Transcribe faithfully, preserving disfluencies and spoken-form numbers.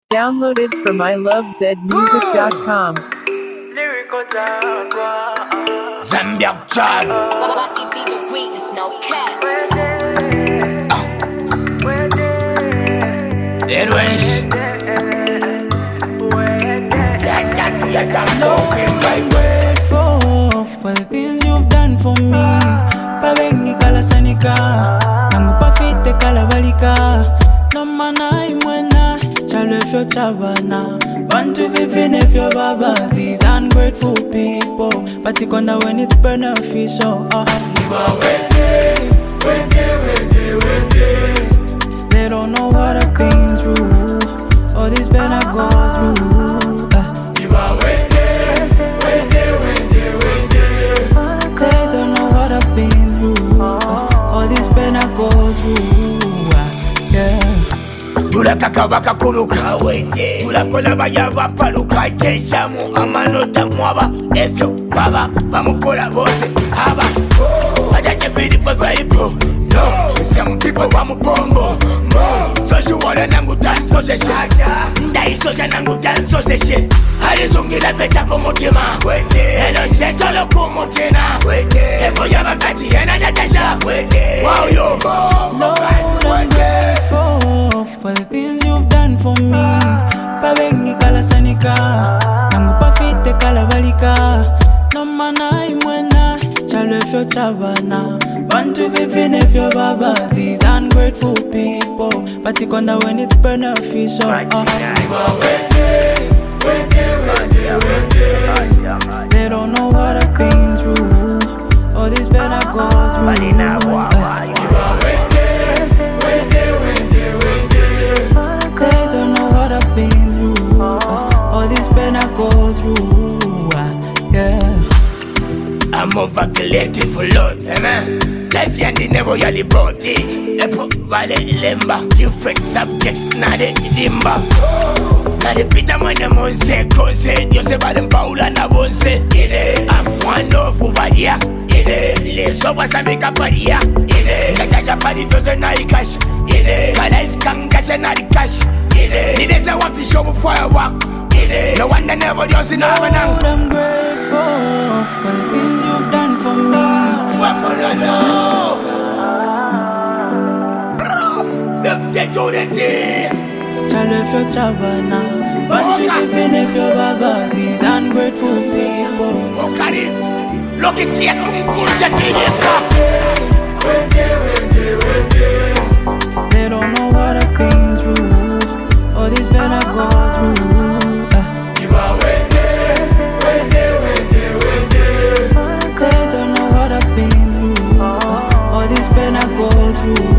Downloaded from I love zed music dot com. Zambia child. Rocky be the greatest, no cap. Edwins. That got to let them know him right way. For, for the things you've done for me. Pavengi kala sanika. Nangu pafite kala balika. No mana imwena. Chalo fyo chabana. Want to vivid if you're baba. These ungrateful people. But ikonda when it's beneficial. Uh. They don't know what I've been through. All this pain I go through. Uh. They don't know what I've been through. Uh. All this pain I go through. Uh. Yeah. Tula kakawaka kuruka wende Tula kona bayava paluka Cheshamu amanota mwaba Efyo baba Bamukola bose haba Wajache Filipo Filipo No Some people wamubongo Mo Soshi wala nangu tanso se shit Ndai sosha nangu tanso se shit Halizungira fecha kumutima Hello se solo kumutina Efo yaba kati hena jatasha Wow yo Lord, I'm grateful for the things you've done for me. Pavengi kala sanika, nangu pafite kala balika. No mana imwena, chalo fyo chabana. Want to vivid if you're baba. These ungrateful people, but ikonda when it's beneficial. Uh. They don't know what I've been through. All this pain I go through. Uh. They don't know what I've been through. uh, All this pain I go through. uh, Yeah. I'm over collective for Lord, amen. Life yandi never yali brought it. Epo vale lemba. Different subjects, na de limba. Na de pita mane monse konse. Yose badem paula na bonse. Ide, I'm one of ubadia. Ide, le soba samika paria. Ide, kata japadi fyose na ikash. Ide, ka life kangashe na ikash. Ide, nide se wafi show mu firework. Ide, no one that never does in our nang. I'm grateful for the things you've done for me. Wapololo. Them they do the thing. Chalo fyo chabana. Want to vivid if you're baba. These ungrateful people. Vocalist. Look at you, kumkunja filika. They don't know what I've been through. All this pain I go through. uh. They don't know what I've been through. uh. All this pain I go through.